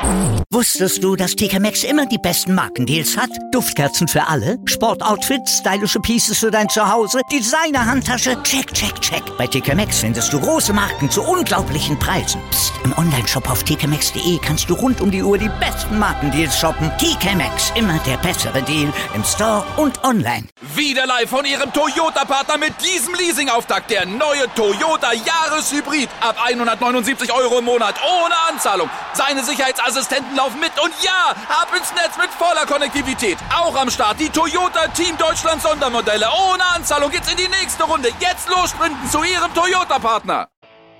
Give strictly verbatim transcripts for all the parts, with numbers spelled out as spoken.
Wusstest du, dass T K Maxx immer die besten Markendeals hat? Duftkerzen für alle, Sportoutfits, stylische Pieces für dein Zuhause, Designer-Handtasche, check, check, check. Bei T K Maxx findest du große Marken zu unglaublichen Preisen. Psst. Im Onlineshop auf t k maxx punkt d e kannst du rund um die Uhr die besten Markendeals shoppen. T K Maxx, immer der bessere Deal im Store und online. Wieder live von Ihrem Toyota-Partner mit diesem Leasing-Auftakt. Der neue Toyota Jahreshybrid. Ab hundertneunundsiebzig Euro im Monat. Ohne Anzahlung. Seine Sicherheitsassistenten laufen mit. Und ja, ab ins Netz mit voller Konnektivität. Auch am Start die Toyota Team Deutschland Sondermodelle. Ohne Anzahlung geht's in die nächste Runde. Jetzt los sprinten zu Ihrem Toyota-Partner.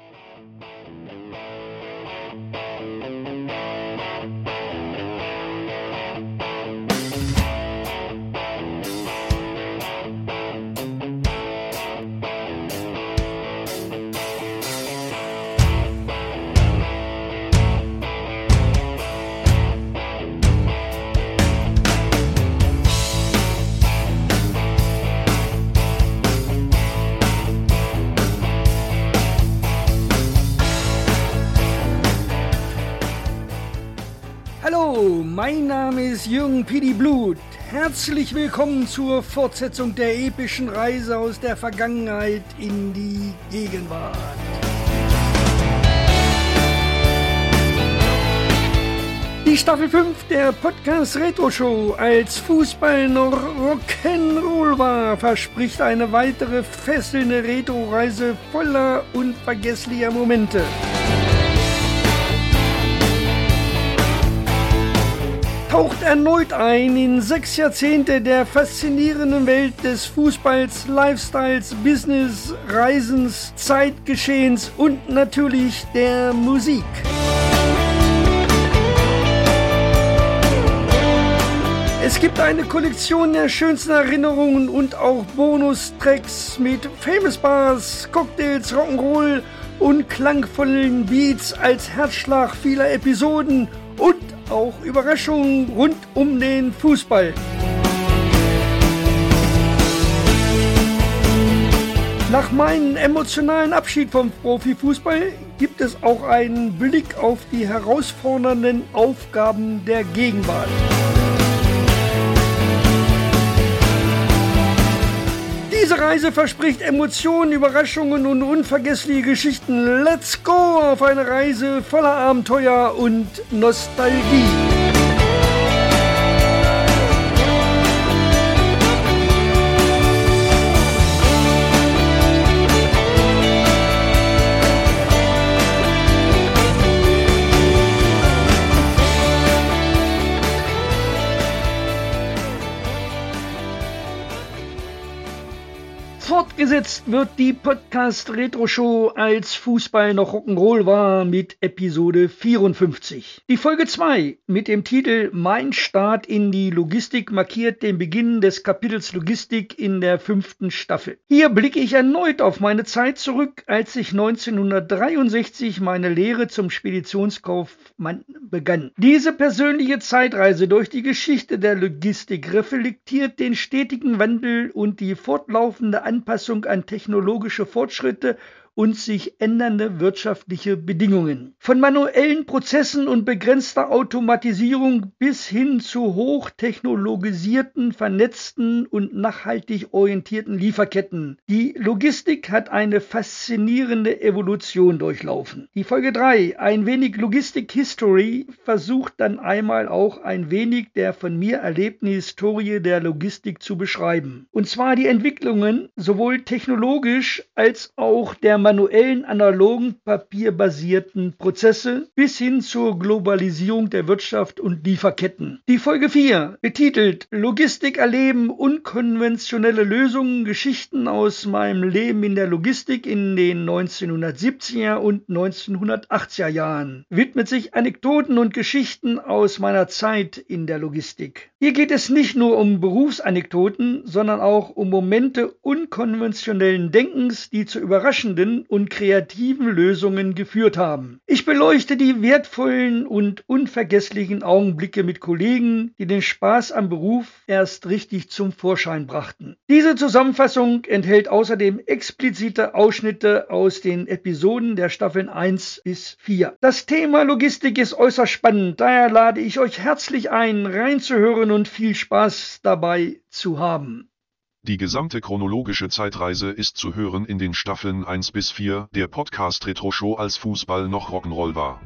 Hallo, mein Name ist Jürgen Pidi Blut. Herzlich willkommen zur Fortsetzung der epischen Reise aus der Vergangenheit in die Gegenwart. Die Staffel fünf der Podcast Retro Show, als Fußball noch Rock'n'Roll war, verspricht eine weitere fesselnde Retro-Reise voller unvergesslicher Momente. Taucht erneut ein in sechs Jahrzehnte der faszinierenden Welt des Fußballs, Lifestyles, Business, Reisens, Zeitgeschehens und natürlich der Musik. Es gibt eine Kollektion der schönsten Erinnerungen und auch Bonustracks mit Famous Bars, Cocktails, Rock'n'Roll und klangvollen Beats als Herzschlag vieler Episoden und auch Überraschungen rund um den Fußball. Nach meinem emotionalen Abschied vom Profifußball gibt es auch einen Blick auf die herausfordernden Aufgaben der Gegenwart. Diese Reise verspricht Emotionen, Überraschungen und unvergessliche Geschichten. Let's go auf eine Reise voller Abenteuer und Nostalgie. Fortgesetzt wird die Podcast Retro Show, als Fußball noch Rock'n'Roll war, mit Episode vierundfünfzig. Die Folge zwei mit dem Titel Mein Start in die Logistik markiert den Beginn des Kapitels Logistik in der fünften Staffel. Hier blicke ich erneut auf meine Zeit zurück, als ich neunzehnhundertdreiundsechzig meine Lehre zum Speditionskaufmann begann. Diese persönliche Zeitreise durch die Geschichte der Logistik reflektiert den stetigen Wandel und die fortlaufende Anpassung an technologische Fortschritte und sich ändernde wirtschaftliche Bedingungen. Von manuellen Prozessen und begrenzter Automatisierung bis hin zu hochtechnologisierten, vernetzten und nachhaltig orientierten Lieferketten. Die Logistik hat eine faszinierende Evolution durchlaufen. Die Folge drei, ein wenig Logistik-History, versucht dann einmal auch ein wenig der von mir erlebten Historie der Logistik zu beschreiben. Und zwar die Entwicklungen sowohl technologisch als auch der manuellen, analogen, papierbasierten Prozesse bis hin zur Globalisierung der Wirtschaft und Lieferketten. Die Folge vier, betitelt Logistik erleben, unkonventionelle Lösungen, Geschichten aus meinem Leben in der Logistik in den neunzehnhundertsiebziger und neunzehnhundertachtziger Jahren, widmet sich Anekdoten und Geschichten aus meiner Zeit in der Logistik. Hier geht es nicht nur um Berufsanekdoten, sondern auch um Momente unkonventionellen Denkens, die zu überraschenden innovativen und kreativen Lösungen geführt haben. Ich beleuchte die wertvollen und unvergesslichen Augenblicke mit Kollegen, die den Spaß am Beruf erst richtig zum Vorschein brachten. Diese Zusammenfassung enthält außerdem explizite Ausschnitte aus den Episoden der Staffeln eins bis vier. Das Thema Logistik ist äußerst spannend, daher lade ich euch herzlich ein, reinzuhören und viel Spaß dabei zu haben. Die gesamte chronologische Zeitreise ist zu hören in den Staffeln eins bis vier der Podcast Retro Show, als Fußball noch Rock'n'Roll war.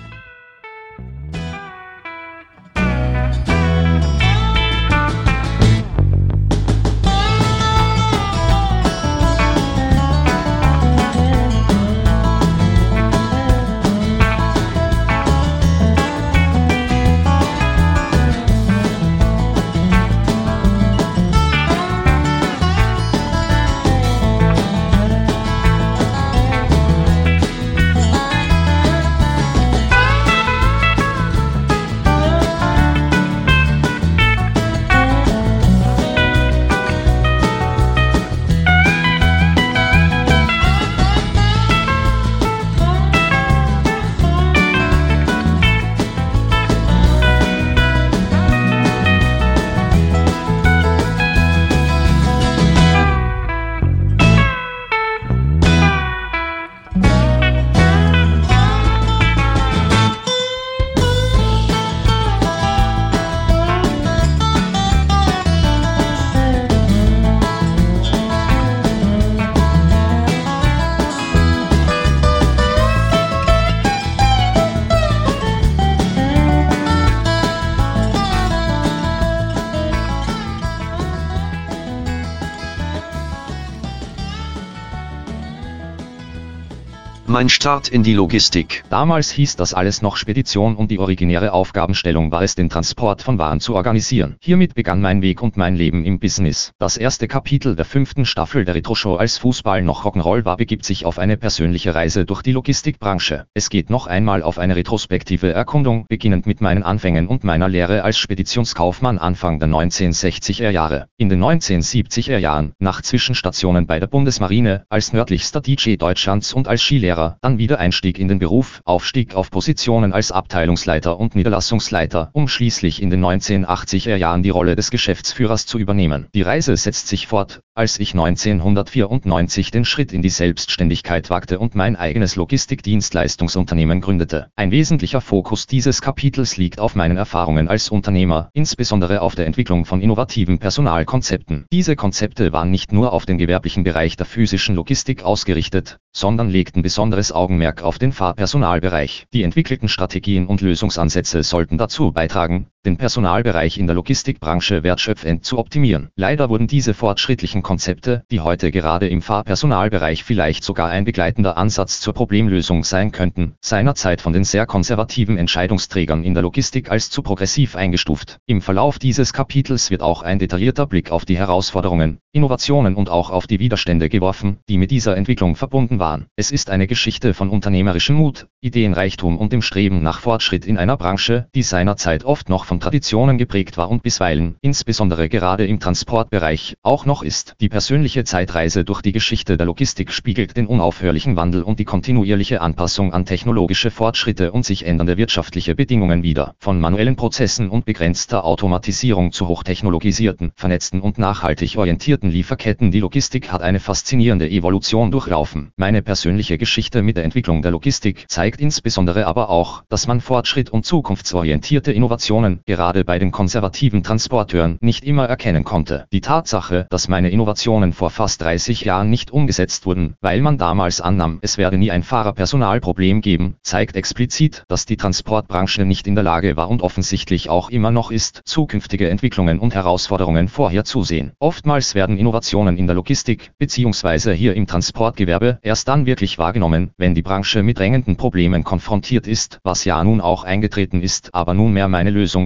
Mein Start in die Logistik. Damals hieß das alles noch Spedition und die originäre Aufgabenstellung war es, den Transport von Waren zu organisieren. Hiermit begann mein Weg und mein Leben im Business. Das erste Kapitel der fünften Staffel der Retro Show, als Fußball noch Rock'n'Roll war, begibt sich auf eine persönliche Reise durch die Logistikbranche. Es geht noch einmal auf eine retrospektive Erkundung, beginnend mit meinen Anfängen und meiner Lehre als Speditionskaufmann Anfang der neunzehnhundertsechziger Jahre. In den neunzehnhundertsiebziger Jahren, nach Zwischenstationen bei der Bundesmarine, als nördlichster D J Deutschlands und als Skilehrer, dann wieder Einstieg in den Beruf, Aufstieg auf Positionen als Abteilungsleiter und Niederlassungsleiter, um schließlich in den neunzehnhundertachtziger Jahren die Rolle des Geschäftsführers zu übernehmen. Die Reise setzt sich fort, als ich neunzehnhundertvierundneunzig den Schritt in die Selbstständigkeit wagte und mein eigenes Logistikdienstleistungsunternehmen gründete. Ein wesentlicher Fokus dieses Kapitels liegt auf meinen Erfahrungen als Unternehmer, insbesondere auf der Entwicklung von innovativen Personalkonzepten. Diese Konzepte waren nicht nur auf den gewerblichen Bereich der physischen Logistik ausgerichtet, sondern legten besonderes Augenmerk auf den Fahrpersonalbereich. Die entwickelten Strategien und Lösungsansätze sollten dazu beitragen, den Personalbereich in der Logistikbranche wertschöpfend zu optimieren. Leider wurden diese fortschrittlichen Konzepte, die heute gerade im Fahrpersonalbereich vielleicht sogar ein begleitender Ansatz zur Problemlösung sein könnten, seinerzeit von den sehr konservativen Entscheidungsträgern in der Logistik als zu progressiv eingestuft. Im Verlauf dieses Kapitels wird auch ein detaillierter Blick auf die Herausforderungen, Innovationen und auch auf die Widerstände geworfen, die mit dieser Entwicklung verbunden waren. Es ist eine Geschichte von unternehmerischem Mut, Ideenreichtum und dem Streben nach Fortschritt in einer Branche, die seinerzeit oft noch von Traditionen geprägt war und bisweilen, insbesondere gerade im Transportbereich, auch noch ist. Die persönliche Zeitreise durch die Geschichte der Logistik spiegelt den unaufhörlichen Wandel und die kontinuierliche Anpassung an technologische Fortschritte und sich ändernde wirtschaftliche Bedingungen wider. Von manuellen Prozessen und begrenzter Automatisierung zu hochtechnologisierten, vernetzten und nachhaltig orientierten Lieferketten. Die Logistik hat eine faszinierende Evolution durchlaufen. Meine persönliche Geschichte mit der Entwicklung der Logistik zeigt insbesondere aber auch, dass man Fortschritt und zukunftsorientierte Innovationen, gerade bei den konservativen Transporteuren, nicht immer erkennen konnte. Die Tatsache, dass meine Innovationen vor fast dreißig Jahren nicht umgesetzt wurden, weil man damals annahm, es werde nie ein Fahrerpersonalproblem geben, zeigt explizit, dass die Transportbranche nicht in der Lage war und offensichtlich auch immer noch ist, zukünftige Entwicklungen und Herausforderungen vorherzusehen. Oftmals werden Innovationen in der Logistik, beziehungsweise hier im Transportgewerbe, erst dann wirklich wahrgenommen, wenn die Branche mit drängenden Problemen konfrontiert ist, was ja nun auch eingetreten ist, aber nunmehr meine Lösung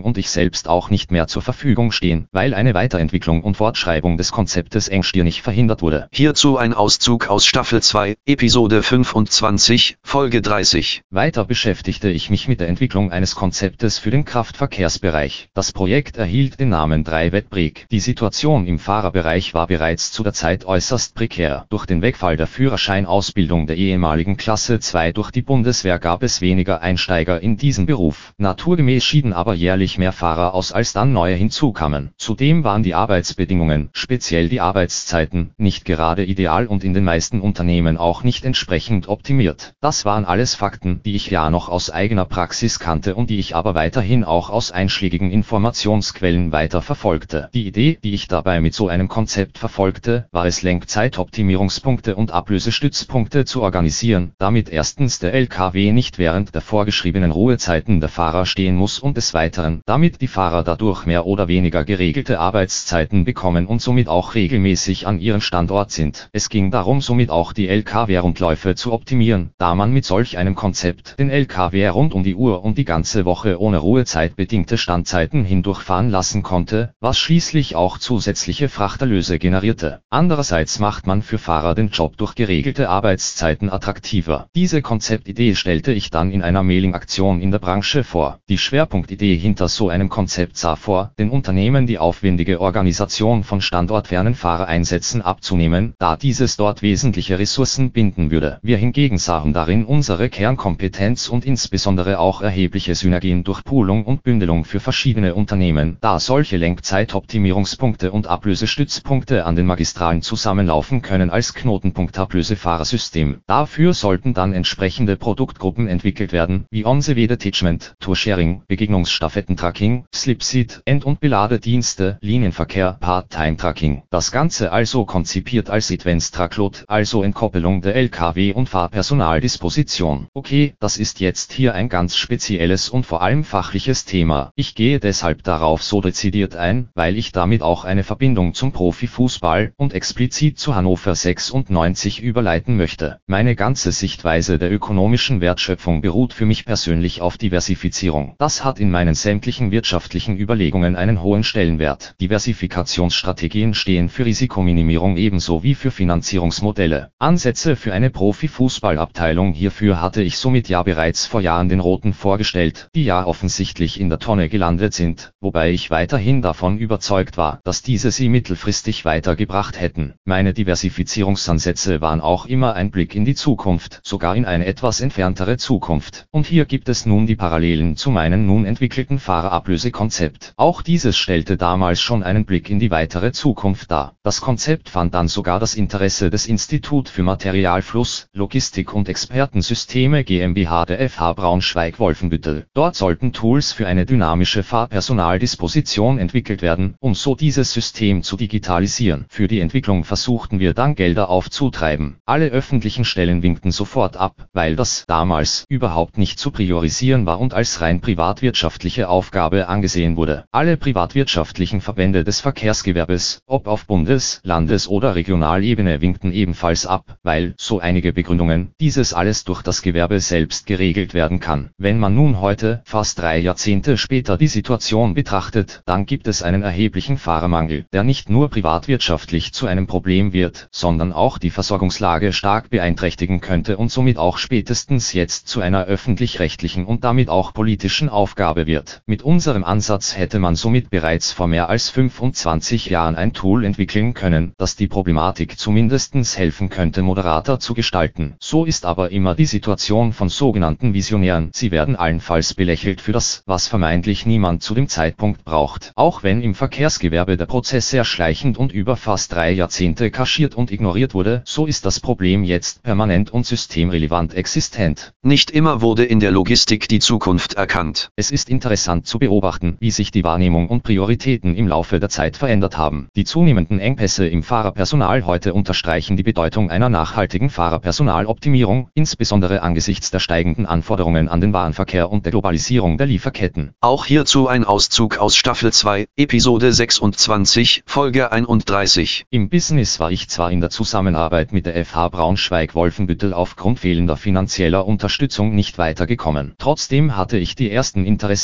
Abteilung und ich selbst auch nicht mehr zur Verfügung stehen, weil eine Weiterentwicklung und Fortschreibung des Konzeptes engstirnig verhindert wurde. Hierzu ein Auszug aus Staffel zwei, Episode fünfundzwanzig, Folge dreißig. Weiter beschäftigte ich mich mit der Entwicklung eines Konzeptes für den Kraftverkehrsbereich. Das Projekt erhielt den Namen drei Wettbreg. Die Situation im Fahrerbereich war bereits zu der Zeit äußerst prekär. Durch den Wegfall der Führerscheinausbildung der ehemaligen Klasse zwei durch die Bundeswehr gab es weniger Einsteiger in diesen Beruf. Naturgemäß schieden aber jährlich mehr Fahrer aus, als dann neue hinzukamen. Zudem waren die Arbeitsbedingungen, speziell die Arbeitszeiten, nicht gerade ideal und in den meisten Unternehmen auch nicht entsprechend optimiert. Das waren alles Fakten, die ich ja noch aus eigener Praxis kannte und die ich aber weiterhin auch aus einschlägigen Informationsquellen weiter verfolgte. Die Idee, die ich dabei mit so einem Konzept verfolgte, war es, Lenkzeitoptimierungspunkte und Ablösestützpunkte zu organisieren, damit erstens der L K W nicht während der vorgeschriebenen Ruhezeiten der Fahrer stehen muss und des Weiteren, damit die Fahrer dadurch mehr oder weniger geregelte Arbeitszeiten bekommen und somit auch regelmäßig an ihrem Standort sind. Es ging darum, somit auch die L K W-Rundläufe zu optimieren, da man mit solch einem Konzept den L K W rund um die Uhr und die ganze Woche ohne Ruhezeit bedingte Standzeiten hindurchfahren lassen konnte, was schließlich auch zusätzliche Frachterlöse generierte. Andererseits macht man für Fahrer den Job durch geregelte Arbeitszeiten attraktiver. Diese Konzeptidee stellte ich dann in einer Mailing-Aktion in der Branche vor. Die Schwerpunktidee hinter so einem Konzept sah vor, den Unternehmen die aufwendige Organisation von standortfernen Fahrereinsätzen abzunehmen, da dieses dort wesentliche Ressourcen binden würde. Wir hingegen sahen darin unsere Kernkompetenz und insbesondere auch erhebliche Synergien durch Poolung und Bündelung für verschiedene Unternehmen, da solche Lenkzeitoptimierungspunkte und Ablösestützpunkte an den Magistralen zusammenlaufen können als Knotenpunkt-Ablösefahrersystem. Dafür sollten dann entsprechende Produktgruppen entwickelt werden, wie On-the-Way-Detachment, Toursharing, Begegnungsstaffettentracking, Slipseat, End- und Beladedienste, Linienverkehr, Part-Time-Tracking. Das Ganze also konzipiert als Advanced Truckload, also Entkoppelung der L K W und Fahrpersonaldisposition. Okay, das ist jetzt hier ein ganz spezielles und vor allem fachliches Thema. Ich gehe deshalb darauf so dezidiert ein, weil ich damit auch eine Verbindung zum Profifußball und explizit zu Hannover sechsundneunzig überleiten möchte. Meine ganze Sichtweise der ökonomischen Wertschöpfung beruht für mich persönlich auf Diversifizierung. Das hat in meinen sämtlichen wirtschaftlichen Überlegungen einen hohen Stellenwert. Diversifikationsstrategien stehen für Risikominimierung ebenso wie für Finanzierungsmodelle. Ansätze für eine Profifußballabteilung hierfür hatte ich somit ja bereits vor Jahren den Roten vorgestellt, die ja offensichtlich in der Tonne gelandet sind, wobei ich weiterhin davon überzeugt war, dass diese sie mittelfristig weitergebracht hätten. Meine Diversifizierungsansätze waren auch immer ein Blick in die Zukunft, sogar in eine etwas entferntere Zukunft. Und hier gibt es nun die Parallelen zu meinem nun entwickelten Fahrerablösekonzept. Auch dieses stellte damals schon einen Blick in die weitere Zukunft dar. Das Konzept fand dann sogar das Interesse des Institut für Materialfluss, Logistik und Expertensysteme GmbH der F H Braunschweig-Wolfenbüttel. Dort sollten Tools für eine dynamische Fahrpersonaldisposition entwickelt werden, um so dieses System zu digitalisieren. Für die Entwicklung versuchten wir dann Gelder aufzutreiben. Alle öffentlichen Stellen winkten sofort ab, weil das damals überhaupt nicht zu priorisieren war und als rein privatwirtschaftliche Aufgabe angesehen wurde. Alle privatwirtschaftlichen Verbände des Verkehrsgewerbes, ob auf Bundes-, Landes- oder Regionalebene, winkten ebenfalls ab, weil, so einige Begründungen, dieses alles durch das Gewerbe selbst geregelt werden kann. Wenn man nun heute, fast drei Jahrzehnte später, die Situation betrachtet, dann gibt es einen erheblichen Fahrermangel, der nicht nur privatwirtschaftlich zu einem Problem wird, sondern auch die Versorgungslage stark beeinträchtigen könnte und somit auch spätestens jetzt zu einer öffentlich-rechtlichen und damit auch politischen Aufgabe wird. Mit unserem Ansatz hätte man somit bereits vor mehr als fünfundzwanzig Jahren ein Tool entwickeln können, das die Problematik zumindestens helfen könnte, moderater zu gestalten. So ist aber immer die Situation von sogenannten Visionären. Sie werden allenfalls belächelt für das, was vermeintlich niemand zu dem Zeitpunkt braucht. Auch wenn im Verkehrsgewerbe der Prozess sehr schleichend und über fast drei Jahrzehnte kaschiert und ignoriert wurde, so ist das Problem jetzt permanent und systemrelevant existent. Nicht immer wurde in der Logistik die Zukunft erkannt. Es ist interessant zu beobachten, wie sich die Wahrnehmung und Prioritäten im Laufe der Zeit verändert haben. Die zunehmenden Engpässe im Fahrerpersonal heute unterstreichen die Bedeutung einer nachhaltigen Fahrerpersonaloptimierung, insbesondere angesichts der steigenden Anforderungen an den Warenverkehr und der Globalisierung der Lieferketten. Auch hierzu ein Auszug aus Staffel zwei, Episode sechsundzwanzig, Folge einunddreißig. Im Business war ich zwar in der Zusammenarbeit mit der F H Braunschweig-Wolfenbüttel aufgrund fehlender finanzieller Unterstützung nicht weitergekommen. Trotzdem hatte ich die ersten Interessenten und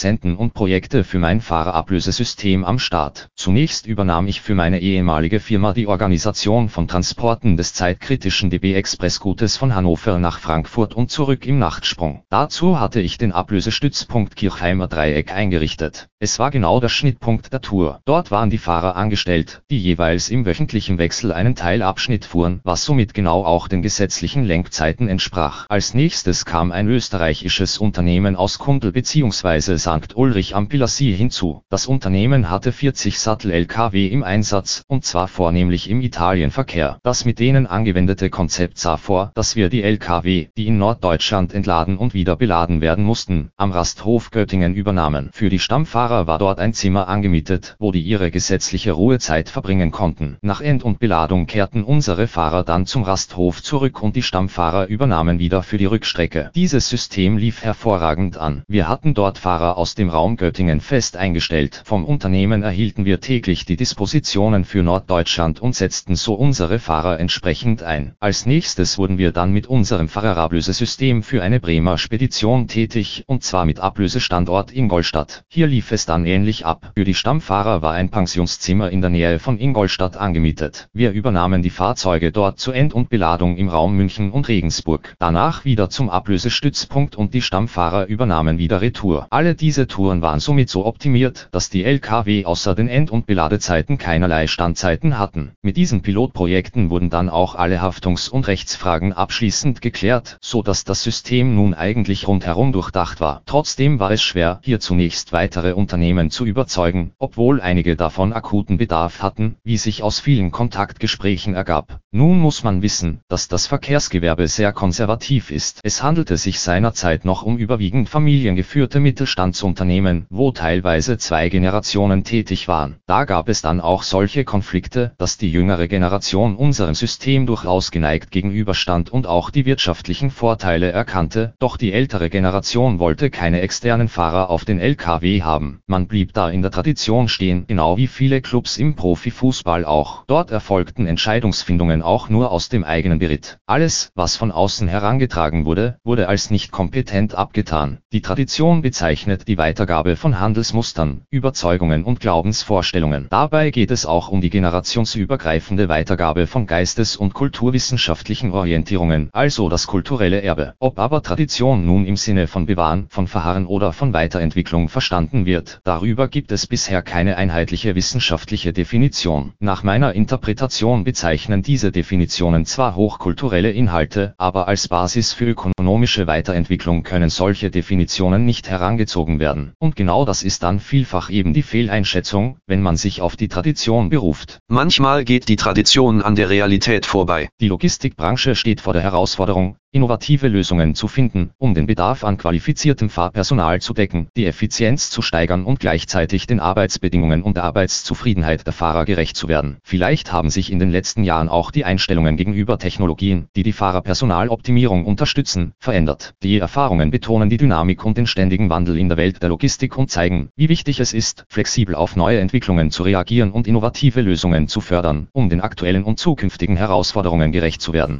und Projekte für mein Fahrerablösesystem am Start. Zunächst übernahm ich für meine ehemalige Firma die Organisation von Transporten des zeitkritischen D B Expressgutes von Hannover nach Frankfurt und zurück im Nachtsprung. Dazu hatte ich den Ablösestützpunkt Kirchheimer Dreieck eingerichtet. Es war genau der Schnittpunkt der Tour. Dort waren die Fahrer angestellt, die jeweils im wöchentlichen Wechsel einen Teilabschnitt fuhren, was somit genau auch den gesetzlichen Lenkzeiten entsprach. Als nächstes kam ein österreichisches Unternehmen aus Kundl bzw. Sankt Ulrich am Pilassi hinzu. Das Unternehmen hatte vierzig Sattel-L K W im Einsatz, und zwar vornehmlich im Italienverkehr. Das mit denen angewendete Konzept sah vor, dass wir die L K W, die in Norddeutschland entladen und wieder beladen werden mussten, am Rasthof Göttingen übernahmen. Für die Stammfahrer war dort ein Zimmer angemietet, wo die ihre gesetzliche Ruhezeit verbringen konnten. Nach End- und Beladung kehrten unsere Fahrer dann zum Rasthof zurück und die Stammfahrer übernahmen wieder für die Rückstrecke. Dieses System lief hervorragend an. Wir hatten dort Fahrer aus dem Raum Göttingen fest eingestellt. Vom Unternehmen erhielten wir täglich die Dispositionen für Norddeutschland und setzten so unsere Fahrer entsprechend ein. Als nächstes wurden wir dann mit unserem Fahrerablösesystem für eine Bremer Spedition tätig, und zwar mit Ablösestandort Ingolstadt. Hier lief es dann ähnlich ab. Für die Stammfahrer war ein Pensionszimmer in der Nähe von Ingolstadt angemietet. Wir übernahmen die Fahrzeuge dort zur End- und Beladung im Raum München und Regensburg. Danach wieder zum Ablösestützpunkt und die Stammfahrer übernahmen wieder Retour. Alle diese Touren waren somit so optimiert, dass die L K W außer den End- und Beladezeiten keinerlei Standzeiten hatten. Mit diesen Pilotprojekten wurden dann auch alle Haftungs- und Rechtsfragen abschließend geklärt, so dass das System nun eigentlich rundherum durchdacht war. Trotzdem war es schwer, hier zunächst weitere Unternehmen zu überzeugen, obwohl einige davon akuten Bedarf hatten, wie sich aus vielen Kontaktgesprächen ergab. Nun muss man wissen, dass das Verkehrsgewerbe sehr konservativ ist. Es handelte sich seinerzeit noch um überwiegend familiengeführte Mittelstandsunternehmen, wo teilweise zwei Generationen tätig waren. Da gab es dann auch solche Konflikte, dass die jüngere Generation unserem System durchaus geneigt gegenüberstand und auch die wirtschaftlichen Vorteile erkannte, doch die ältere Generation wollte keine externen Fahrer auf den L K W haben. Man blieb da in der Tradition stehen, genau wie viele Clubs im Profifußball auch. Dort erfolgten Entscheidungsfindungen auch nur aus dem eigenen Beritt. Alles, was von außen herangetragen wurde, wurde als nicht kompetent abgetan. Die Tradition bezeichnet die Weitergabe von Handelsmustern, Überzeugungen und Glaubensvorstellungen. Dabei geht es auch um die generationsübergreifende Weitergabe von geistes- und kulturwissenschaftlichen Orientierungen, also das kulturelle Erbe. Ob aber Tradition nun im Sinne von Bewahren, von Verharren oder von Weiterentwicklung verstanden wird, darüber gibt es bisher keine einheitliche wissenschaftliche Definition. Nach meiner Interpretation bezeichnen diese Definitionen zwar hochkulturelle Inhalte, aber als Basis für ökonomische Weiterentwicklung können solche Definitionen nicht herangezogen werden. Und genau das ist dann vielfach eben die Fehleinschätzung, wenn man sich auf die Tradition beruft. Manchmal geht die Tradition an der Realität vorbei. Die Logistikbranche steht vor der Herausforderung, innovative Lösungen zu finden, um den Bedarf an qualifiziertem Fahrpersonal zu decken, die Effizienz zu steigern und gleichzeitig den Arbeitsbedingungen und der Arbeitszufriedenheit der Fahrer gerecht zu werden. Vielleicht haben sich in den letzten Jahren auch die Einstellungen gegenüber Technologien, die die Fahrerpersonaloptimierung unterstützen, verändert. Die Erfahrungen betonen die Dynamik und den ständigen Wandel in der Welt der Logistik und zeigen, wie wichtig es ist, flexibel auf neue Entwicklungen zu reagieren und innovative Lösungen zu fördern, um den aktuellen und zukünftigen Herausforderungen gerecht zu werden.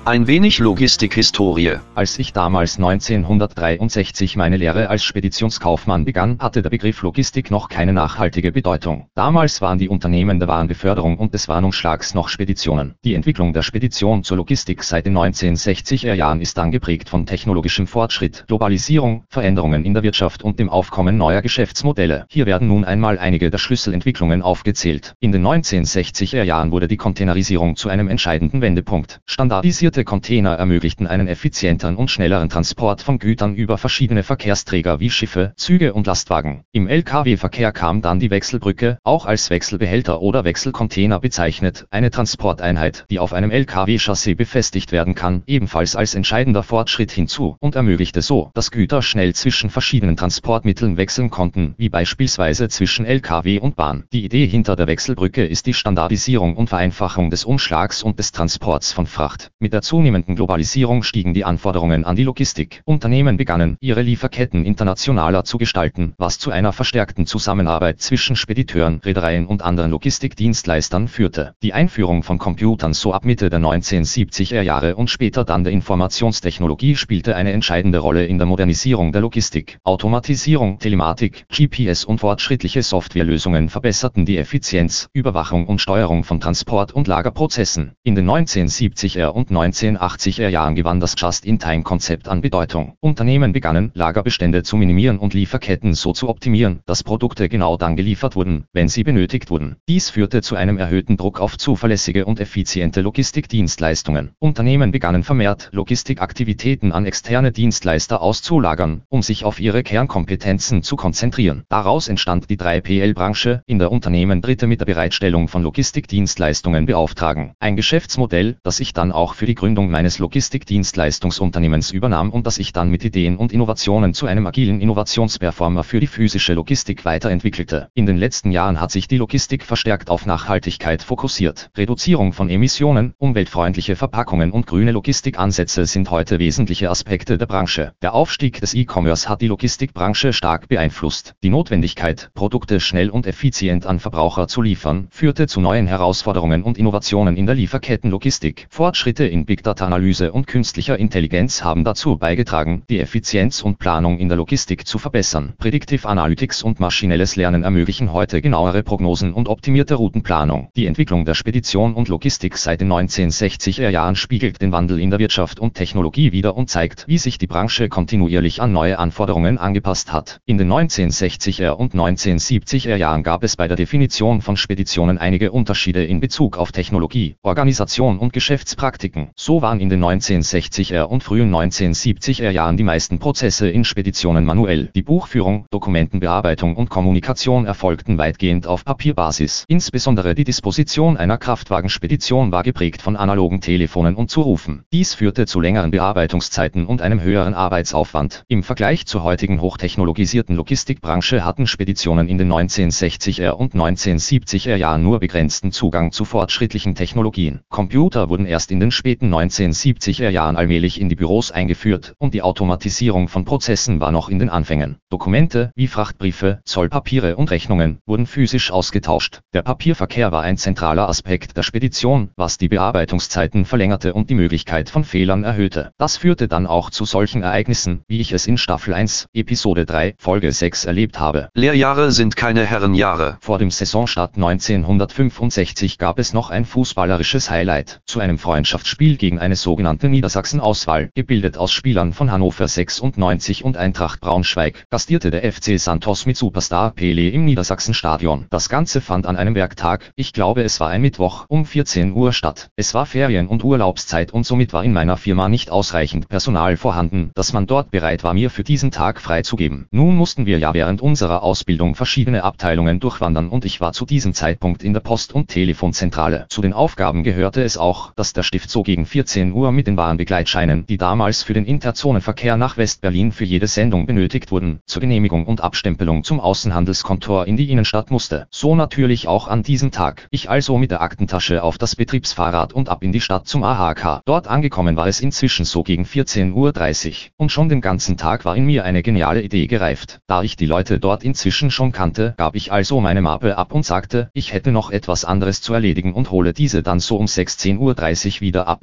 Ein wenig Logistikhistorie. Als ich damals neunzehnhundertdreiundsechzig meine Lehre als Speditionskaufmann begann, hatte der Begriff Logistik noch keine nachhaltige Bedeutung. Damals waren die Unternehmen der Warenbeförderung und des Warenumschlags noch Speditionen. Die Entwicklung der Spedition zur Logistik seit den neunzehnhundertsechziger Jahren ist dann geprägt von technologischem Fortschritt, Globalisierung, Veränderungen in der Wirtschaft und dem Aufkommen neuer Geschäftsmodelle. Hier werden nun einmal einige der Schlüsselentwicklungen aufgezählt. In den neunzehnhundertsechziger Jahren wurde die Containerisierung zu einem entscheidenden Wendepunkt. Standardisierte Container ermöglichten einen effizienteren und schnelleren Transport von Gütern über verschiedene Verkehrsträger wie Schiffe, Züge und Lastwagen. Im L K W-Verkehr kam dann die Wechselbrücke, auch als Wechselbehälter oder Wechselcontainer bezeichnet, eine Transporteinheit, die auf einem L K W-Chassis befestigt werden kann, ebenfalls als entscheidender Fortschritt hinzu und ermöglichte so, dass Güter schnell zwischen verschiedenen Transportmitteln wechseln konnten, wie beispielsweise zwischen L K W und Bahn. Die Idee hinter der Wechselbrücke ist die Standardisierung und Vereinfachung des Umschlags und des Transports von Fracht. Mit der zunehmenden Globalisierung stiegen die Anforderungen an die Logistik. Unternehmen begannen, ihre Lieferketten internationaler zu gestalten, was zu einer verstärkten Zusammenarbeit zwischen Spediteuren, Reedereien und anderen Logistikdienstleistern führte. Die Einführung von Computern so ab Mitte der neunzehnhundertsiebziger Jahre und später dann der Informationstechnologie spielte eine entscheidende Rolle in der Modernisierung der Logistik. Automatisierung, Telematik, G P S und fortschrittliche Softwarelösungen verbesserten die Effizienz, Überwachung und Steuerung von Transport- und Lagerprozessen. In den neunzehnhundertsiebziger und neunzehnhundertachtziger Jahren gewann das Just-in-Time-Konzept an Bedeutung. Unternehmen begannen, Lagerbestände zu minimieren und Lieferketten so zu optimieren, dass Produkte genau dann geliefert wurden, wenn sie benötigt wurden. Dies führte zu einem erhöhten Druck auf zuverlässige und effiziente Logistikdienstleistungen. Unternehmen begannen vermehrt, Logistikaktivitäten an externe Dienstleister auszulagern, um sich auf ihre Kernkompetenzen zu konzentrieren. Daraus entstand die drei P L-Branche, in der Unternehmen Dritte mit der Bereitstellung von Logistikdienstleistungen beauftragen. Ein Geschäftsmodell, das ich dann auch für die Gründung meines Logistikdienstleistungsunternehmens übernahm und das ich dann mit Ideen und Innovationen zu einem agilen Innovationsperformer für die physische Logistik weiterentwickelte. In den letzten Jahren hat sich die Logistik verstärkt auf Nachhaltigkeit fokussiert. Reduzierung von Emissionen, umweltfreundliche Verpackungen und grüne Logistikansätze sind heute wesentliche Aspekte der Branche. Der Aufstieg des E-Commerce hat die Logistikbranche stark beeinflusst. Die Notwendigkeit, Produkte schnell und effizient an Verbraucher zu liefern, führte zu neuen Herausforderungen und Innovationen in der Lieferkettenlogistik. Fortschritte in Big Data-Analyse und künstlicher Intelligenz haben dazu beigetragen, die Effizienz und Planung in der Logistik zu verbessern. Predictive Analytics und maschinelles Lernen ermöglichen heute genauere Prognosen und optimierte Routenplanung. Die Entwicklung der Spedition und Logistik seit den neunzehnhundertsechziger Jahren spiegelt den Wandel in der Wirtschaft und Technologie wider und zeigt, wie sich die Branche kontinuierlich an neue Anforderungen angepasst hat. In den neunzehnhundertsechziger und neunzehnhundertsiebziger Jahren gab es bei der Definition von Speditionen einige Unterschiede in Bezug auf Technologie, Organisation und Geschäftspraktiken. So waren in den neunzehnhundertsechziger und frühen neunzehnhundertsiebziger Jahren die meisten Prozesse in Speditionen manuell. Die Buchführung, Dokumentenbearbeitung und Kommunikation erfolgten weitgehend auf Papierbasis. Insbesondere die Disposition einer Kraftwagenspedition war geprägt von analogen Telefonen und Zurufen. Dies führte zu längeren Bearbeitungszeiten und einem höheren Arbeitsaufwand. Im Vergleich zur heutigen hochtechnologisierten Logistikbranche hatten Speditionen in den neunzehnhundertsechziger und neunzehnhundertsiebziger Jahren nur begrenzten Zugang zu fortschrittlichen Technologien. Computer wurden erst in den späten neunzehnhundertsiebziger Jahren allmählich in die Büros eingeführt und die Automatisierung von Prozessen war noch in den Anfängen. Dokumente, wie Frachtbriefe, Zollpapiere und Rechnungen, wurden physisch ausgetauscht. Der Papierverkehr war ein zentraler Aspekt der Spedition, was die Bearbeitungszeiten verlängerte und die Möglichkeit von Fehlern erhöhte. Das führte dann auch zu solchen Ereignissen, wie ich es in Staffel eins, Episode drei, Folge sechs erlebt habe. Lehrjahre sind keine Herrenjahre. Vor dem Saisonstart neunzehnhundertfünfundsechzig gab es noch ein fußballerisches Highlight. Zu einem Freundschaftsspiel gegen eine sogenannte Niedersachsen-Auswahl, gebildet aus Spielern von Hannover sechsundneunzig und Eintracht Braunschweig, gastierte der F C Santos mit Superstar Pelé im Niedersachsen-Stadion. Das Ganze fand an einem Werktag, ich glaube es war ein Mittwoch, um vierzehn Uhr statt. Es war Ferien- und Urlaubszeit und somit war in meiner Firma nicht ausreichend Personal vorhanden, dass man dort bereit war, mir für diesen Tag freizugeben. Nun mussten wir ja während unserer Ausbildung verschiedene Abteilungen durchwandern und ich war zu diesem Zeitpunkt in der Post- und Telefonzentrale. Zu den Aufgaben gehörte es auch, dass der Stift so gegen vierzehn Uhr mit den Warenbegleitscheinen, die damals für den Interzonenverkehr nach West-Berlin für jede Sendung benötigt wurden, zur Genehmigung und Abstempelung zum Außenhandelskontor in die Innenstadt musste. So natürlich auch an diesem Tag. Ich also mit der Aktentasche auf das Betriebsfahrrad und ab in die Stadt zum A H K. Dort angekommen war es inzwischen so gegen vierzehn Uhr dreißig. Und schon den ganzen Tag war in mir eine geniale Idee gereift. Da ich die Leute dort inzwischen schon kannte, gab ich also meine Mappe ab und sagte, ich hätte noch etwas anderes zu erledigen und hole diese dann so um sechzehn Uhr dreißig wieder ab.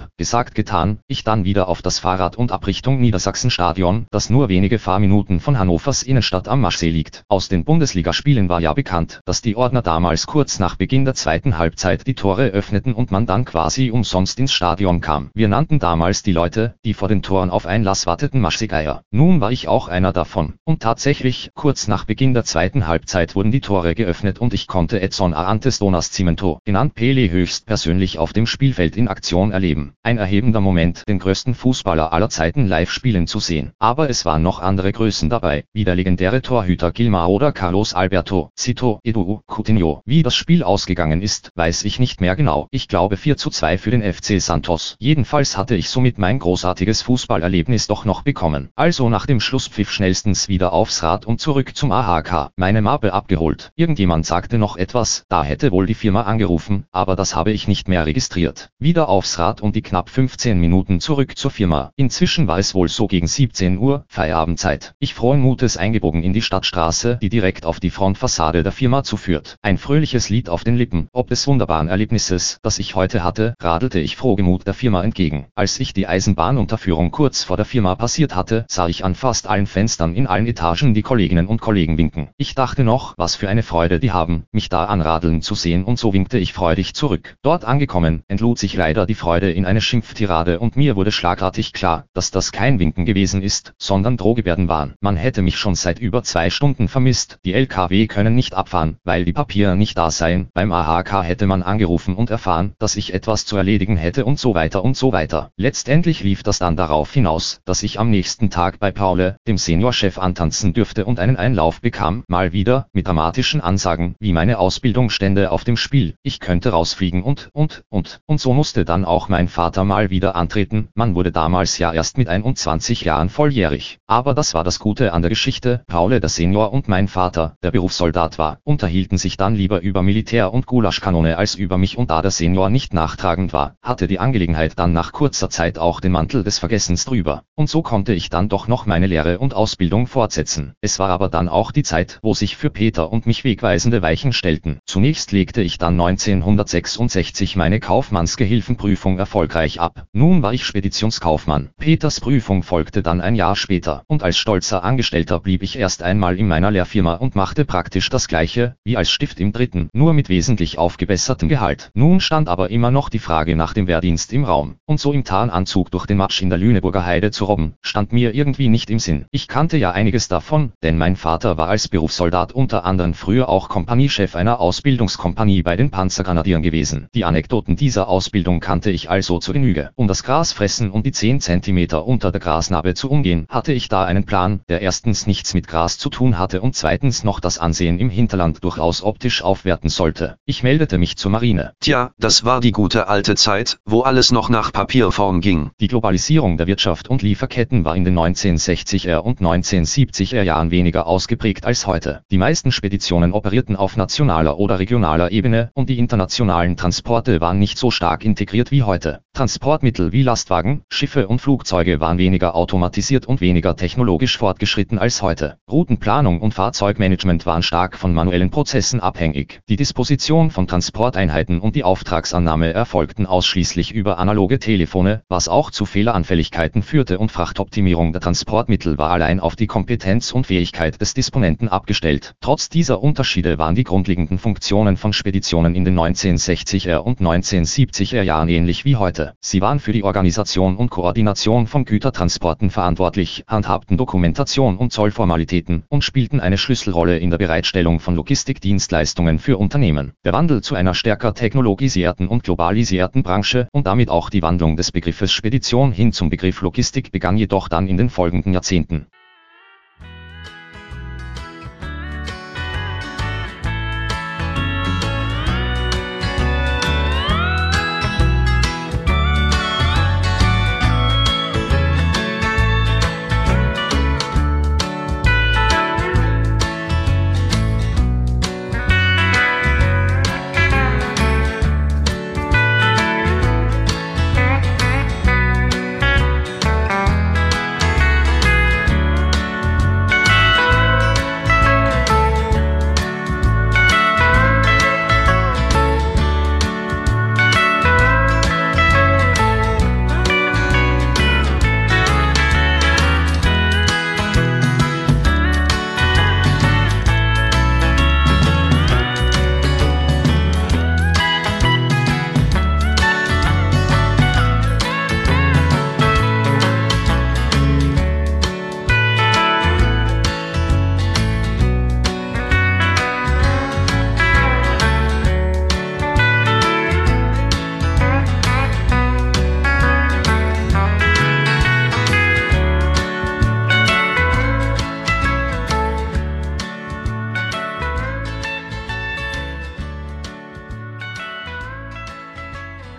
ab. Gesagt, getan, ich dann wieder auf das Fahrrad und ab Richtung Niedersachsenstadion, das nur wenige Fahrminuten von Hannovers Innenstadt am Maschsee liegt. Aus den Bundesligaspielen war ja bekannt, dass die Ordner damals kurz nach Beginn der zweiten Halbzeit die Tore öffneten und man dann quasi umsonst ins Stadion kam. Wir nannten damals die Leute, die vor den Toren auf Einlass warteten, Maschseegeier. Nun war ich auch einer davon. Und tatsächlich, kurz nach Beginn der zweiten Halbzeit wurden die Tore geöffnet und ich konnte Edson Arantes do Nascimento, genannt Pelé, höchstpersönlich auf dem Spielfeld in Aktion erleben. Ein erhebender Moment, den größten Fußballer aller Zeiten live spielen zu sehen. Aber es waren noch andere Größen dabei, wie der legendäre Torhüter Gilmar oder Carlos Alberto, Zito, Edu, Coutinho. Wie das Spiel ausgegangen ist, weiß ich nicht mehr genau. Ich glaube vier zu zwei für den F C Santos. Jedenfalls hatte ich somit mein großartiges Fußballerlebnis doch noch bekommen. Also nach dem Schlusspfiff schnellstens wieder aufs Rad und zurück zum A H K. Meine Mappe abgeholt. Irgendjemand sagte noch etwas, da hätte wohl die Firma angerufen, aber das habe ich nicht mehr registriert. Wieder aufs Rad und die knapp fünfzehn Minuten zurück zur Firma. Inzwischen war es wohl so gegen siebzehn Uhr, Feierabendzeit. Ich frohen Mutes eingebogen in die Stadtstraße, die direkt auf die Frontfassade der Firma zuführt. Ein fröhliches Lied auf den Lippen. Ob des wunderbaren Erlebnisses, das ich heute hatte, radelte ich frohgemut der Firma entgegen. Als ich die Eisenbahnunterführung kurz vor der Firma passiert hatte, sah ich an fast allen Fenstern in allen Etagen die Kolleginnen und Kollegen winken. Ich dachte noch, was für eine Freude die haben, mich da anradeln zu sehen, und so winkte ich freudig zurück. Dort angekommen, entlud sich leider die Freude in eine Schimpftirade und mir wurde schlagartig klar, dass das kein Winken gewesen ist, sondern Drohgebärden waren. Man hätte mich schon seit über zwei Stunden vermisst, die L K W können nicht abfahren, weil die Papiere nicht da seien, beim A H K hätte man angerufen und erfahren, dass ich etwas zu erledigen hätte und so weiter und so weiter. Letztendlich lief das dann darauf hinaus, dass ich am nächsten Tag bei Paule, dem Seniorchef, antanzen dürfte und einen Einlauf bekam, mal wieder, mit dramatischen Ansagen, wie meine Ausbildung stände auf dem Spiel, ich könnte rausfliegen und, und, und, und so musste dann auch mein Vater mal wieder antreten. Man wurde damals ja erst mit einundzwanzig Jahren volljährig. Aber das war das Gute an der Geschichte. Paule, der Senior, und mein Vater, der Berufssoldat war, unterhielten sich dann lieber über Militär und Gulaschkanone als über mich, und da der Senior nicht nachtragend war, hatte die Angelegenheit dann nach kurzer Zeit auch den Mantel des Vergessens drüber. Und so konnte ich dann doch noch meine Lehre und Ausbildung fortsetzen. Es war aber dann auch die Zeit, wo sich für Peter und mich wegweisende Weichen stellten. Zunächst legte ich dann neunzehnhundertsechsundsechzig meine Kaufmannsgehilfenprüfung erfolgreich ab. Nun war ich Speditionskaufmann. Peters Prüfung folgte dann ein Jahr später, und als stolzer Angestellter blieb ich erst einmal in meiner Lehrfirma und machte praktisch das Gleiche, wie als Stift im Dritten, nur mit wesentlich aufgebessertem Gehalt. Nun stand aber immer noch die Frage nach dem Wehrdienst im Raum, und so im Tarnanzug durch den Matsch in der Lüneburger Heide zu robben, stand mir irgendwie nicht im Sinn. Ich kannte ja einiges davon, denn mein Vater war als Berufssoldat unter anderem früher auch Kompaniechef einer Ausbildungskompanie bei den Panzergrenadieren gewesen. Die Anekdoten dieser Ausbildung kannte ich also zur Genüge. Um das Gras fressen und die zehn Zentimeter unter der Grasnarbe zu umgehen, hatte ich da einen Plan, der erstens nichts mit Gras zu tun hatte und zweitens noch das Ansehen im Hinterland durchaus optisch aufwerten sollte. Ich meldete mich zur Marine. Tja, das war die gute alte Zeit, wo alles noch nach Papierform ging. Die Globalisierung der Wirtschaft und Lieferketten war in den neunzehnhundertsechziger und neunzehnhundertsiebziger Jahren weniger ausgeprägt als heute. Die meisten Speditionen operierten auf nationaler oder regionaler Ebene und die internationalen Transporte waren nicht so stark integriert wie heute. Transportmittel wie Lastwagen, Schiffe und Flugzeuge waren weniger automatisiert und weniger technologisch fortgeschritten als heute. Routenplanung und Fahrzeugmanagement waren stark von manuellen Prozessen abhängig. Die Disposition von Transporteinheiten und die Auftragsannahme erfolgten ausschließlich über analoge Telefone, was auch zu Fehleranfälligkeiten führte, und Frachtoptimierung der Transportmittel war allein auf die Kompetenz und Fähigkeit des Disponenten abgestellt. Trotz dieser Unterschiede waren die grundlegenden Funktionen von Speditionen in den neunzehnhundertsechziger und neunzehnhundertsiebziger Jahren ähnlich wie heute. Sie waren für die Organisation und Koordination von Gütertransporten verantwortlich, handhabten Dokumentation und Zollformalitäten und spielten eine Schlüsselrolle in der Bereitstellung von Logistikdienstleistungen für Unternehmen. Der Wandel zu einer stärker technologisierten und globalisierten Branche und damit auch die Wandlung des Begriffes Spedition hin zum Begriff Logistik begann jedoch dann in den folgenden Jahrzehnten.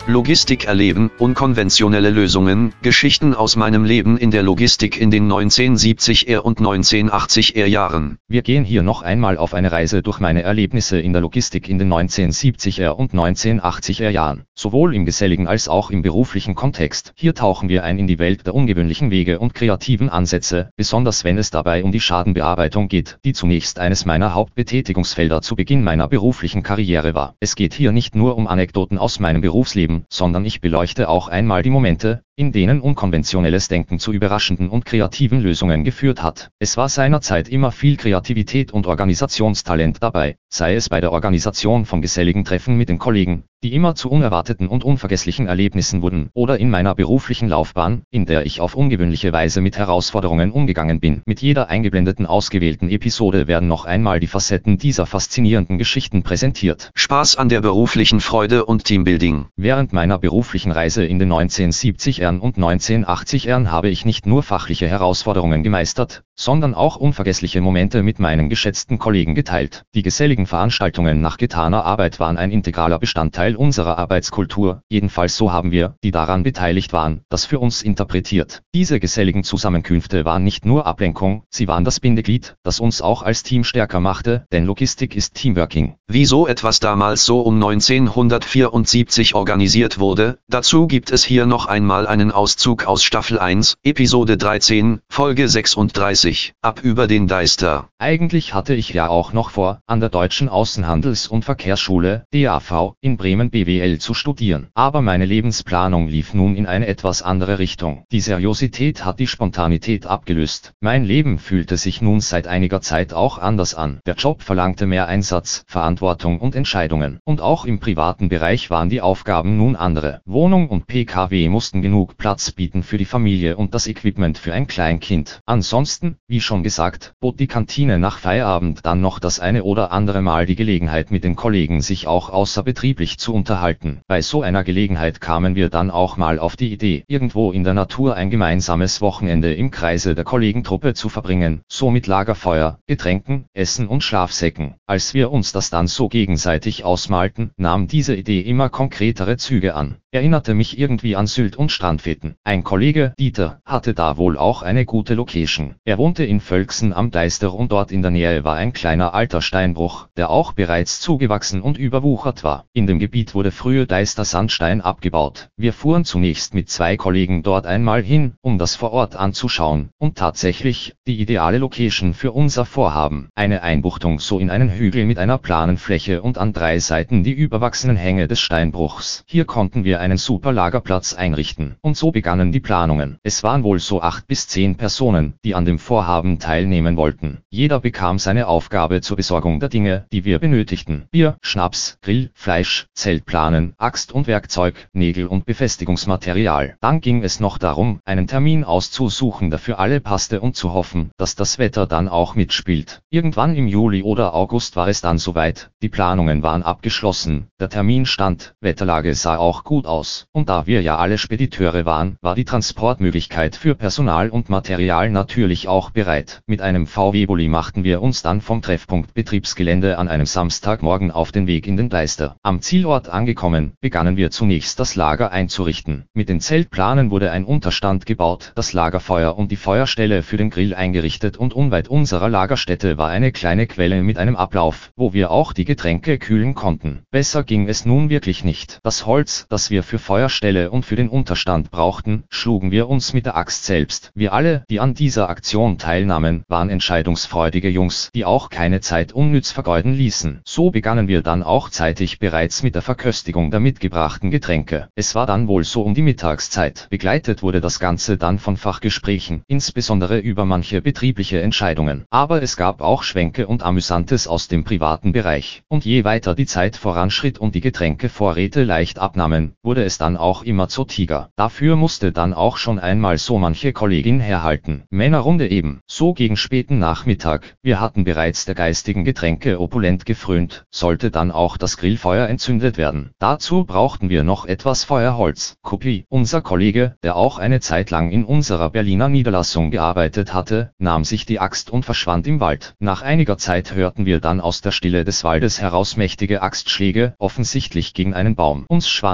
Logistik erleben, unkonventionelle Lösungen, Geschichten aus meinem Leben in der Logistik in den neunzehnhundertsiebziger und neunzehnhundertachtziger Jahren. Wir gehen hier noch einmal auf eine Reise durch meine Erlebnisse in der Logistik in den neunzehnhundertsiebziger und neunzehnhundertachtziger Jahren, sowohl im geselligen als auch im beruflichen Kontext. Hier tauchen wir ein in die Welt der ungewöhnlichen Wege und kreativen Ansätze, besonders wenn es dabei um die Schadenbearbeitung geht, die zunächst eines meiner Hauptbetätigungsfelder zu Beginn meiner beruflichen Karriere war. Es geht hier nicht nur um Anekdoten aus meinem Berufsleben, sondern ich beleuchte auch einmal die Momente, in denen unkonventionelles Denken zu überraschenden und kreativen Lösungen geführt hat. Es war seinerzeit immer viel Kreativität und Organisationstalent dabei, sei es bei der Organisation von geselligen Treffen mit den Kollegen, die immer zu unerwarteten und unvergesslichen Erlebnissen wurden, oder in meiner beruflichen Laufbahn, in der ich auf ungewöhnliche Weise mit Herausforderungen umgegangen bin. Mit jeder eingeblendeten ausgewählten Episode werden noch einmal die Facetten dieser faszinierenden Geschichten präsentiert. Spaß an der beruflichen Freude und Teambuilding. Während meiner beruflichen Reise in den neunzehnhundertsiebzigern und neunzehnhundertachtzigern habe ich nicht nur fachliche Herausforderungen gemeistert, sondern auch unvergessliche Momente mit meinen geschätzten Kollegen geteilt. Die geselligen Veranstaltungen nach getaner Arbeit waren ein integraler Bestandteil unserer Arbeitskultur, jedenfalls so haben wir, die daran beteiligt waren, das für uns interpretiert. Diese geselligen Zusammenkünfte waren nicht nur Ablenkung, sie waren das Bindeglied, das uns auch als Team stärker machte, denn Logistik ist Teamworking. Wie so etwas damals so um neunzehnhundertvierundsiebzig organisiert wurde, dazu gibt es hier noch einmal einen Auszug aus Staffel eins, Episode dreizehn, Folge sechsunddreißig, ab über den Deister. Eigentlich hatte ich ja auch noch vor, an der Deutschen Außenhandels- und Verkehrsschule, D A V, in Bremen B W L zu studieren. Aber meine Lebensplanung lief nun in eine etwas andere Richtung. Die Seriosität hat die Spontanität abgelöst. Mein Leben fühlte sich nun seit einiger Zeit auch anders an. Der Job verlangte mehr Einsatz, Verantwortung und Entscheidungen. Und auch im privaten Bereich waren die Aufgaben nun andere. Wohnung und P K W mussten genug Platz bieten für die Familie und das Equipment für ein Kleinkind. Ansonsten, wie schon gesagt, bot die Kantine nach Feierabend dann noch das eine oder andere Mal die Gelegenheit, mit den Kollegen sich auch außerbetrieblich zu unterhalten. Bei so einer Gelegenheit kamen wir dann auch mal auf die Idee, irgendwo in der Natur ein gemeinsames Wochenende im Kreise der Kollegentruppe zu verbringen, so mit Lagerfeuer, Getränken, Essen und Schlafsäcken. Als wir uns das dann so gegenseitig ausmalten, nahm diese Idee immer konkretere Züge an. Erinnerte mich irgendwie an Sylt und Strandfeten. Ein Kollege, Dieter, hatte da wohl auch eine gute Location. Er wohnte in Völksen am Deister und dort in der Nähe war ein kleiner alter Steinbruch, der auch bereits zugewachsen und überwuchert war. In dem Gebiet wurde früher Deister Sandstein abgebaut. Wir fuhren zunächst mit zwei Kollegen dort einmal hin, um das vor Ort anzuschauen, und tatsächlich, die ideale Location für unser Vorhaben. Eine Einbuchtung so in einen Hügel mit einer planen Fläche und an drei Seiten die überwachsenen Hänge des Steinbruchs. Hier konnten wir einen super Lagerplatz einrichten. Und so begannen die Planungen. Es waren wohl so acht bis zehn Personen, die an dem Vorhaben teilnehmen wollten. Jeder bekam seine Aufgabe zur Besorgung der Dinge, die wir benötigten. Bier, Schnaps, Grill, Fleisch, Zeltplanen, Axt und Werkzeug, Nägel und Befestigungsmaterial. Dann ging es noch darum, einen Termin auszusuchen, der für alle passte und zu hoffen, dass das Wetter dann auch mitspielt. Irgendwann im Juli oder August war es dann soweit. Die Planungen waren abgeschlossen. Der Termin stand, Wetterlage sah auch gut aus. Und da wir ja alle Spediteure waren, war die Transportmöglichkeit für Personal und Material natürlich auch bereit. Mit einem V W-Bulli machten wir uns dann vom Treffpunkt Betriebsgelände an einem Samstagmorgen auf den Weg in den Deister. Am Zielort angekommen, begannen wir zunächst das Lager einzurichten. Mit den Zeltplanen wurde ein Unterstand gebaut, das Lagerfeuer und die Feuerstelle für den Grill eingerichtet und unweit unserer Lagerstätte war eine kleine Quelle mit einem Ablauf, wo wir auch die Getränke kühlen konnten. Besser ging es nun wirklich nicht. Das Holz, das wir für Feuerstelle und für den Unterstand brauchten, schlugen wir uns mit der Axt selbst. Wir alle, die an dieser Aktion teilnahmen, waren entscheidungsfreudige Jungs, die auch keine Zeit unnütz vergeuden ließen. So begannen wir dann auch zeitig bereits mit der Verköstigung der mitgebrachten Getränke. Es war dann wohl so um die Mittagszeit. Begleitet wurde das Ganze dann von Fachgesprächen, insbesondere über manche betriebliche Entscheidungen. Aber es gab auch Schwänke und Amüsantes aus dem privaten Bereich. Und je weiter die Zeit voranschritt und die Getränkevorräte leicht abnahmen, wurde es dann auch immer zur Tiger. Dafür musste dann auch schon einmal so manche Kollegin herhalten. Männerrunde eben. So gegen späten Nachmittag, wir hatten bereits der geistigen Getränke opulent gefrönt, sollte dann auch das Grillfeuer entzündet werden. Dazu brauchten wir noch etwas Feuerholz. Kuppi, unser Kollege, der auch eine Zeit lang in unserer Berliner Niederlassung gearbeitet hatte, nahm sich die Axt und verschwand im Wald. Nach einiger Zeit hörten wir dann aus der Stille des Waldes heraus mächtige Axtschläge, offensichtlich gegen einen Baum. Uns schwante fürchterlich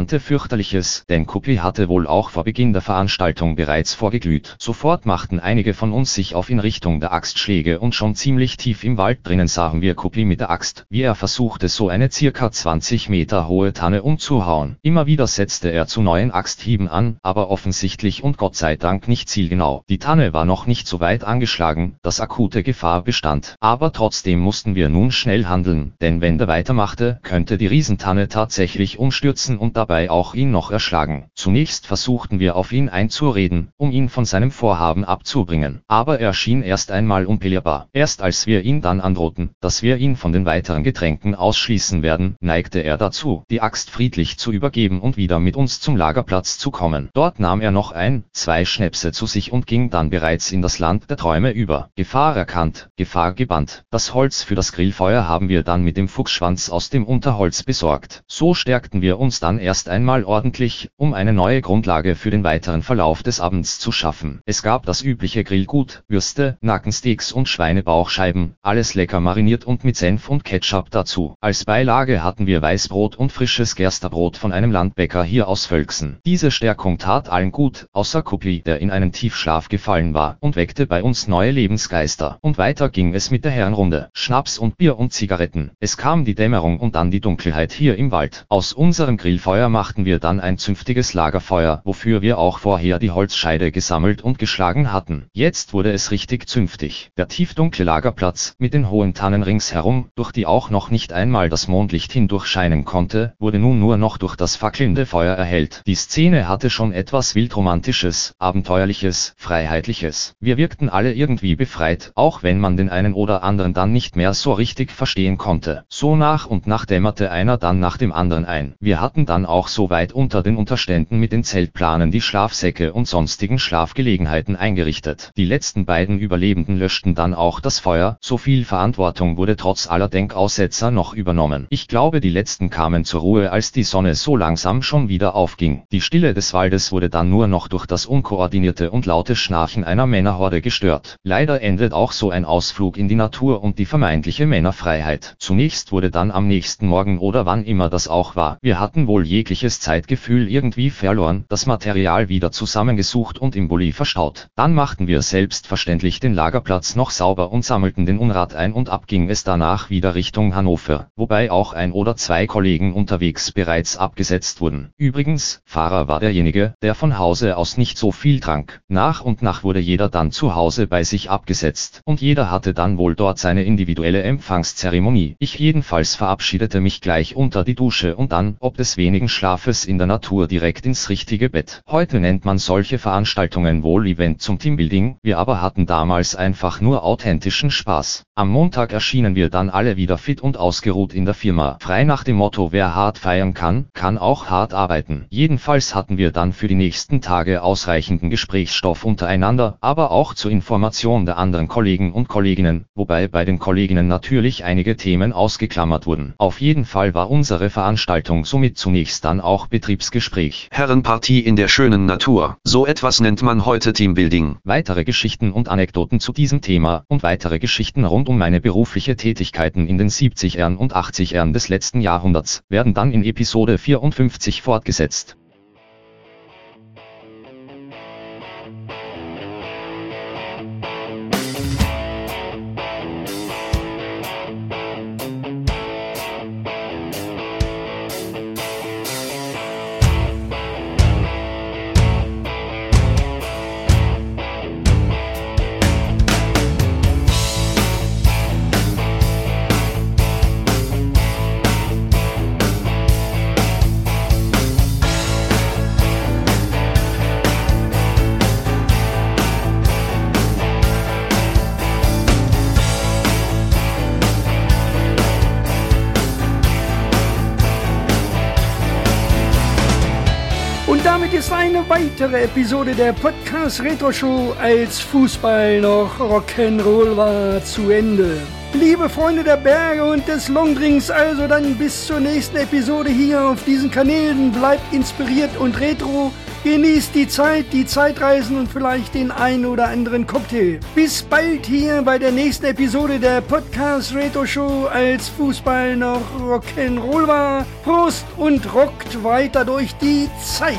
fürchterliches, denn Kupi hatte wohl auch vor Beginn der Veranstaltung bereits vorgeglüht. Sofort machten einige von uns sich auf in Richtung der Axtschläge und schon ziemlich tief im Wald drinnen sahen wir Kupi mit der Axt, wie er versuchte, so eine circa zwanzig Meter hohe Tanne umzuhauen. Immer wieder setzte er zu neuen Axthieben an, aber offensichtlich und Gott sei Dank nicht zielgenau. Die Tanne war noch nicht so weit angeschlagen, dass akute Gefahr bestand. Aber trotzdem mussten wir nun schnell handeln, denn wenn der weitermachte, könnte die Riesentanne tatsächlich umstürzen und dabei auch ihn noch erschlagen. Zunächst versuchten wir auf ihn einzureden, um ihn von seinem Vorhaben abzubringen. Aber er schien erst einmal unbelehrbar. Erst als wir ihn dann androhten, dass wir ihn von den weiteren Getränken ausschließen werden, neigte er dazu, die Axt friedlich zu übergeben und wieder mit uns zum Lagerplatz zu kommen. Dort nahm er noch ein, zwei Schnäpse zu sich und ging dann bereits in das Land der Träume über. Gefahr erkannt, Gefahr gebannt. Das Holz für das Grillfeuer haben wir dann mit dem Fuchsschwanz aus dem Unterholz besorgt. So stärkten wir uns dann erst einmal ordentlich, um eine neue Grundlage für den weiteren Verlauf des Abends zu schaffen. Es gab das übliche Grillgut, Würste, Nackensteaks und Schweinebauchscheiben, alles lecker mariniert und mit Senf und Ketchup dazu. Als Beilage hatten wir Weißbrot und frisches Gersterbrot von einem Landbäcker hier aus Völksen. Diese Stärkung tat allen gut, außer Kupi, der in einen Tiefschlaf gefallen war, und weckte bei uns neue Lebensgeister. Und weiter ging es mit der Herrenrunde. Schnaps und Bier und Zigaretten. Es kam die Dämmerung und dann die Dunkelheit hier im Wald. Aus unserem Grillfeuer machten wir dann ein zünftiges Lagerfeuer, wofür wir auch vorher die Holzscheide gesammelt und geschlagen hatten. Jetzt wurde es richtig zünftig. Der tiefdunkle Lagerplatz, mit den hohen Tannen ringsherum, durch die auch noch nicht einmal das Mondlicht hindurch scheinen konnte, wurde nun nur noch durch das fackelnde Feuer erhellt. Die Szene hatte schon etwas Wildromantisches, Abenteuerliches, Freiheitliches. Wir wirkten alle irgendwie befreit, auch wenn man den einen oder anderen dann nicht mehr so richtig verstehen konnte. So nach und nach dämmerte einer dann nach dem anderen ein. Wir hatten dann auch so weit unter den Unterständen mit den Zeltplanen die Schlafsäcke und sonstigen Schlafgelegenheiten eingerichtet. Die letzten beiden Überlebenden löschten dann auch das Feuer. So viel Verantwortung wurde trotz aller Denkaussetzer noch übernommen. Ich glaube, die letzten kamen zur Ruhe, als die Sonne so langsam schon wieder aufging. Die Stille des Waldes wurde dann nur noch durch das unkoordinierte und laute Schnarchen einer Männerhorde gestört. Leider endet auch so ein Ausflug in die Natur und die vermeintliche Männerfreiheit. Zunächst wurde dann am nächsten Morgen oder wann immer das auch war, wir hatten wohl jegliches Zeitgefühl irgendwie verloren, das Material wieder zusammengesucht und im Bulli verstaut. Dann machten wir selbstverständlich den Lagerplatz noch sauber und sammelten den Unrat ein und ab ging es danach wieder Richtung Hannover, wobei auch ein oder zwei Kollegen unterwegs bereits abgesetzt wurden. Übrigens, Fahrer war derjenige, der von Hause aus nicht so viel trank. Nach und nach wurde jeder dann zu Hause bei sich abgesetzt und jeder hatte dann wohl dort seine individuelle Empfangszeremonie. Ich jedenfalls verabschiedete mich gleich unter die Dusche und dann, ob des wenigen Schlafes in der Natur, direkt ins richtige Bett. Heute nennt man solche Veranstaltungen wohl Event zum Teambuilding, wir aber hatten damals einfach nur authentischen Spaß. Am Montag erschienen wir dann alle wieder fit und ausgeruht in der Firma, frei nach dem Motto: wer hart feiern kann, kann auch hart arbeiten. Jedenfalls hatten wir dann für die nächsten Tage ausreichenden Gesprächsstoff untereinander, aber auch zur Information der anderen Kollegen und Kolleginnen, wobei bei den Kolleginnen natürlich einige Themen ausgeklammert wurden. Auf jeden Fall war unsere Veranstaltung somit zunächst dann auch Betriebsgespräch. Herrenpartie in der schönen Natur. So etwas nennt man heute Teambuilding. Weitere Geschichten und Anekdoten zu diesem Thema und weitere Geschichten rund um meine berufliche Tätigkeiten in den siebzigern und achtzigern des letzten Jahrhunderts werden dann in Episode vierundfünfzig fortgesetzt. Damit ist eine weitere Episode der Podcast Retro Show als Fußball noch Rock'n'Roll war zu Ende. Liebe Freunde der Berge und des Longdrinks, also dann bis zur nächsten Episode hier auf diesen Kanälen. Bleibt inspiriert und retro. Genießt die Zeit, die Zeitreisen und vielleicht den einen oder anderen Cocktail. Bis bald hier bei der nächsten Episode der Podcast Retro Show, als Fußball noch Rock'n'Roll war. Prost und rockt weiter durch die Zeit.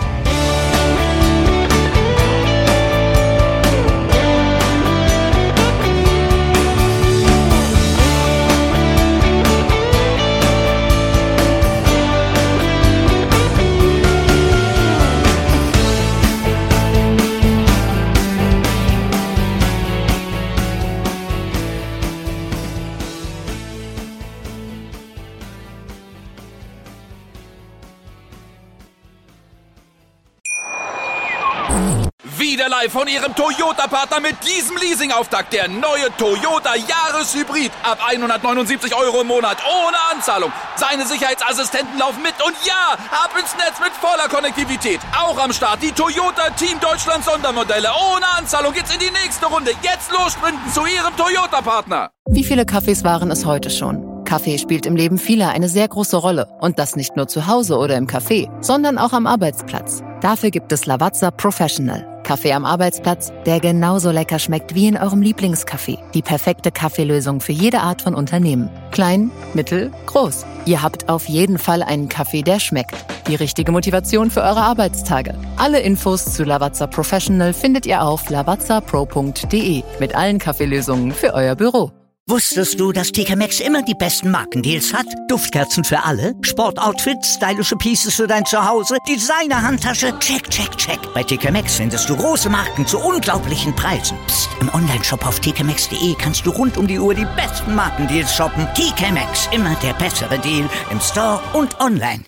Wieder live von Ihrem Toyota-Partner mit diesem Leasing-Auftakt. Der neue Toyota Jahreshybrid. Ab hundertneunundsiebzig Euro im Monat. Ohne Anzahlung. Seine Sicherheitsassistenten laufen mit. Und ja, ab ins Netz mit voller Konnektivität. Auch am Start die Toyota Team Deutschland Sondermodelle. Ohne Anzahlung geht's in die nächste Runde. Jetzt los sprinten zu Ihrem Toyota-Partner. Wie viele Kaffees waren es heute schon? Kaffee spielt im Leben vieler eine sehr große Rolle. Und das nicht nur zu Hause oder im Café, sondern auch am Arbeitsplatz. Dafür gibt es Lavazza Professional. Kaffee am Arbeitsplatz, der genauso lecker schmeckt wie in eurem Lieblingscafé. Die perfekte Kaffeelösung für jede Art von Unternehmen. Klein, mittel, groß. Ihr habt auf jeden Fall einen Kaffee, der schmeckt. Die richtige Motivation für eure Arbeitstage. Alle Infos zu Lavazza Professional findet ihr auf lavazza pro punkt de mit allen Kaffeelösungen für euer Büro. Wusstest du, dass T K Maxx immer die besten Markendeals hat? Duftkerzen für alle, Sportoutfits, stylische Pieces für dein Zuhause, Designer-Handtasche, check, check, check. Bei T K Maxx findest du große Marken zu unglaublichen Preisen. Psst. im Onlineshop auf t k maxx punkt de kannst du rund um die Uhr die besten Markendeals shoppen. T K Maxx, immer der bessere Deal im Store und online.